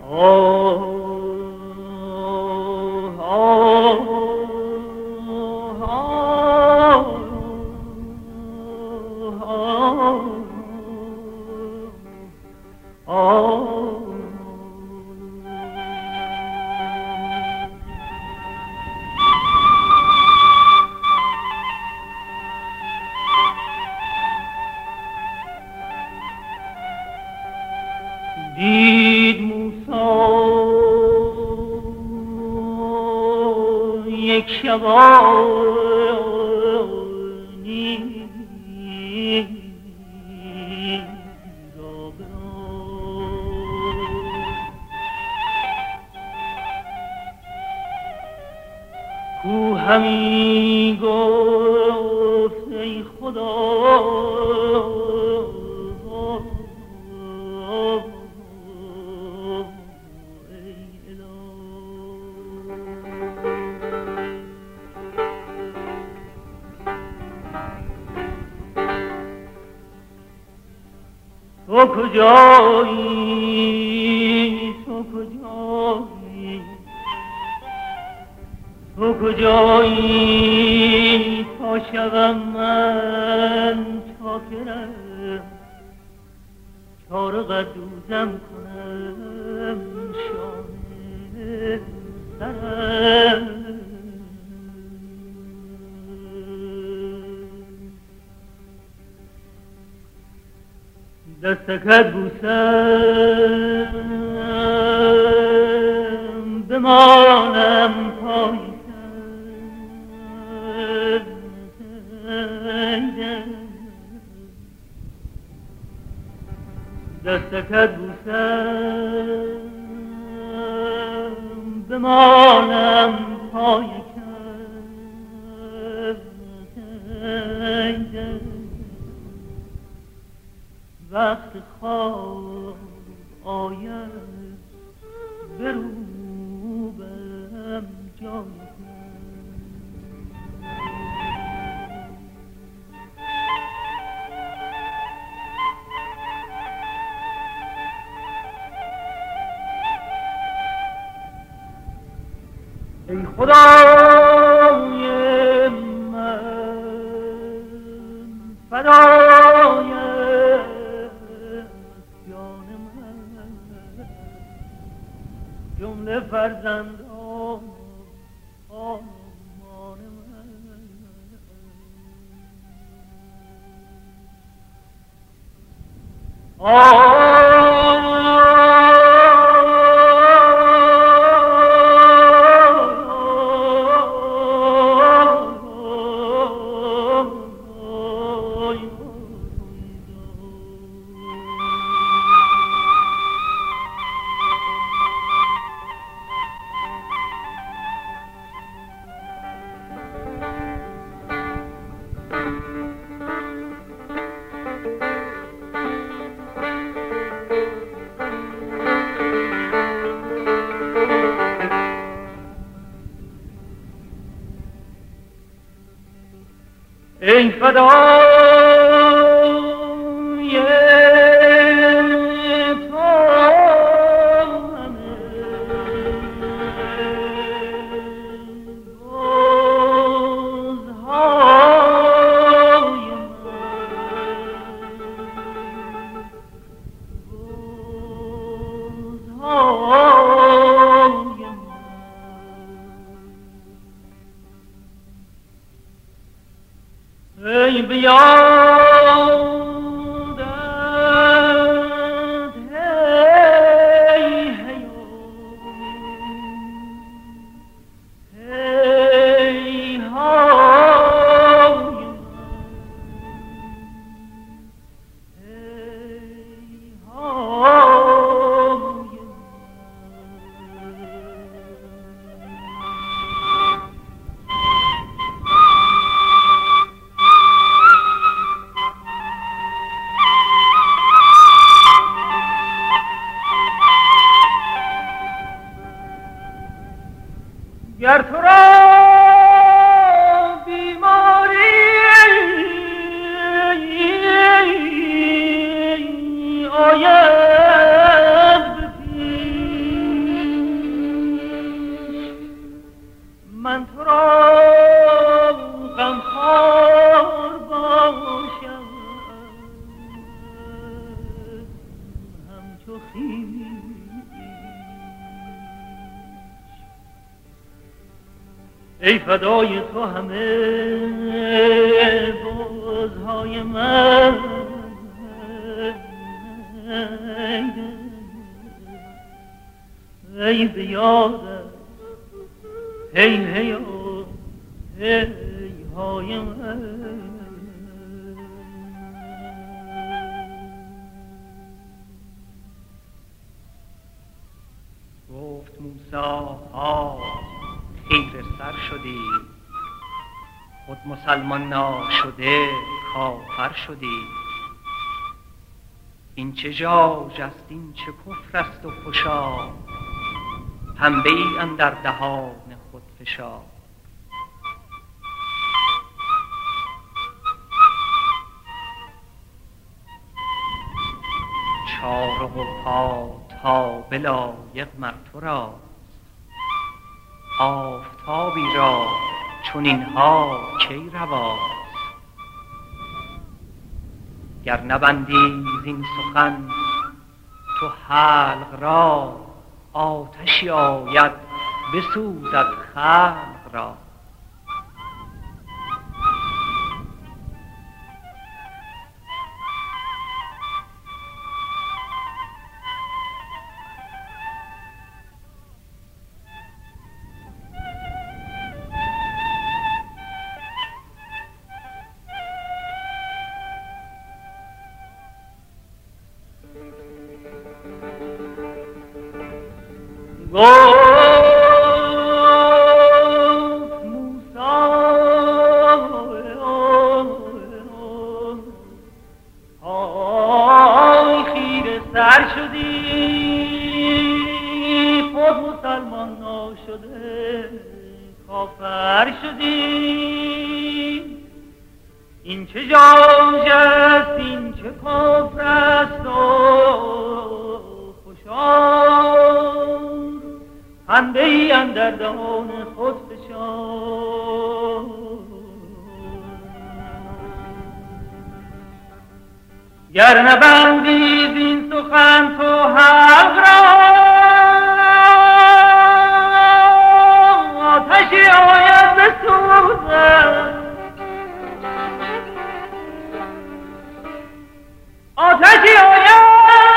دید موسی یک شبانی را کو همی گفت ای خدا تو کجایی تو کجایی تو کجایی تا شوم من چاکرم چاره قدوزم کنم شانه سرم دستکت بوسم بمانم پای دستکت بوسم بمانم پای وقت خواب آید بروبم جای ای خدای من فدای جان من جمله فرزندان آرمان من ای فدای تو همه روزهای ای بیادت هی هی های گر تو را بیماری آید به پیش ای فدای تو همه بازهای من، ای بیادت هی هی هی های من. گفت موسی ها خیره سر شدی، خود مسلمان ناشده کافر شدی. این چه ژاژ است، این چه کفر است و خوشا، پنبه ای اندر دهان خود فشا. چارق و پا تا بلایق مر تو راست، آفتابی را چنین ها کی رواست. گر نبندی زین سخن تو حلق را، آتشی آید بسوزد خلق را. گفت موسی های خیره سر شدی، خود مسلمان ناشده کافر شدی. این چه ژاژ است، این چه کفر است و خوشا، پنبه ای اندر دهان خود فشار. گر نبندی زین سخن تو حق را، آتشی آید بسوزد، آتشی آید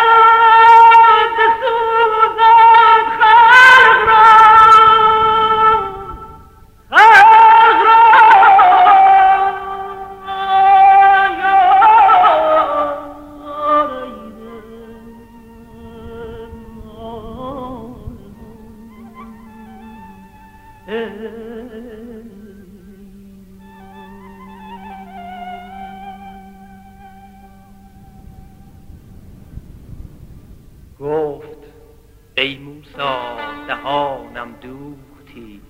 گفت ای موسی دهانم دوختی،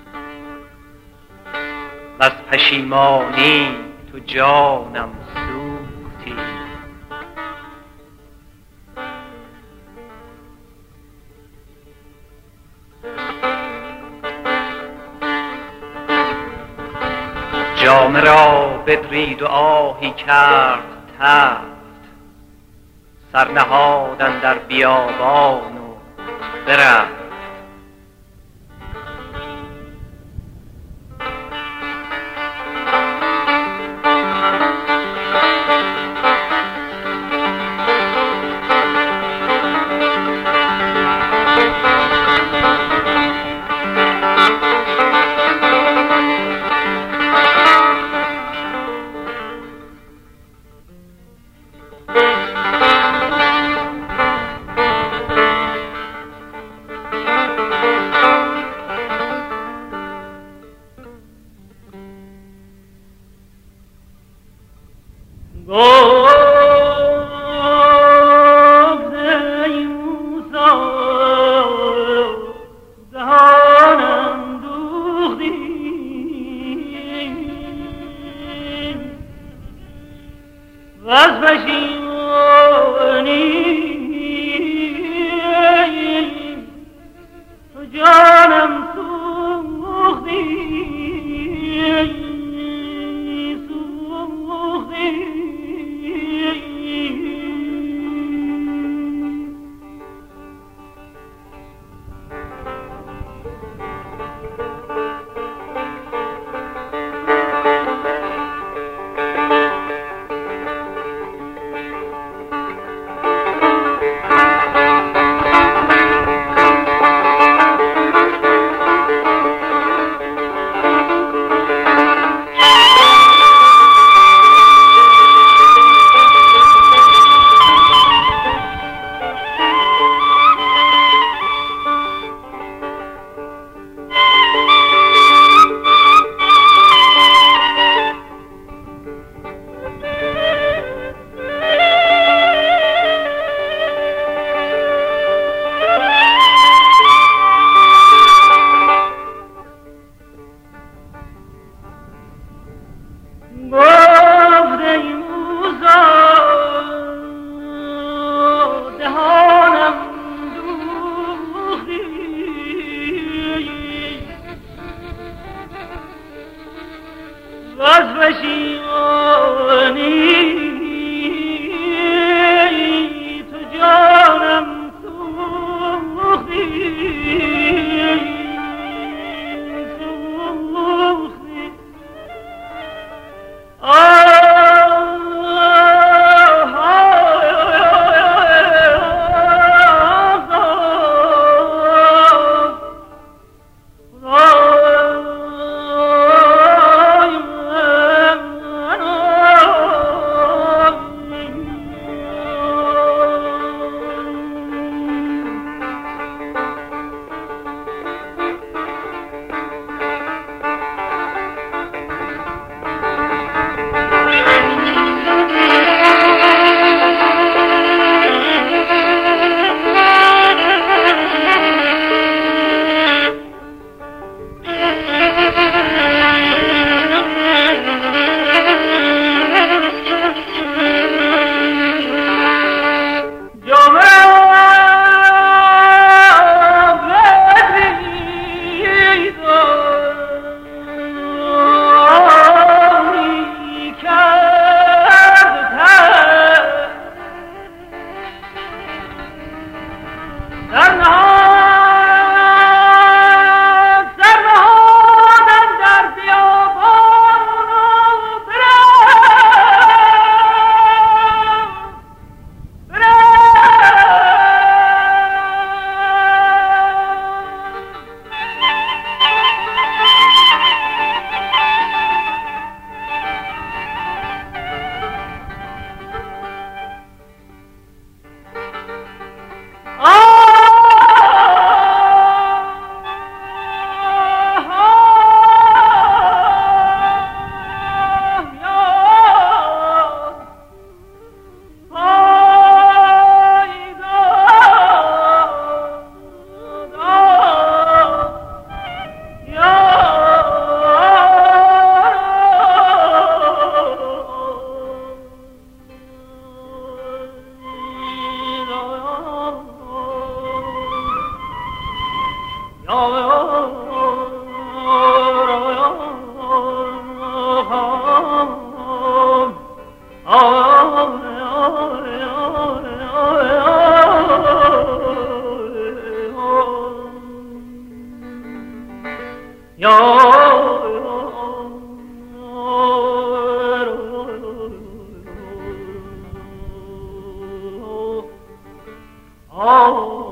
وز پشیمانی تو جانم سوختی. جامه را بدرید و آهی کرد تفت، سر نهادن در بیابان و برفت. Oh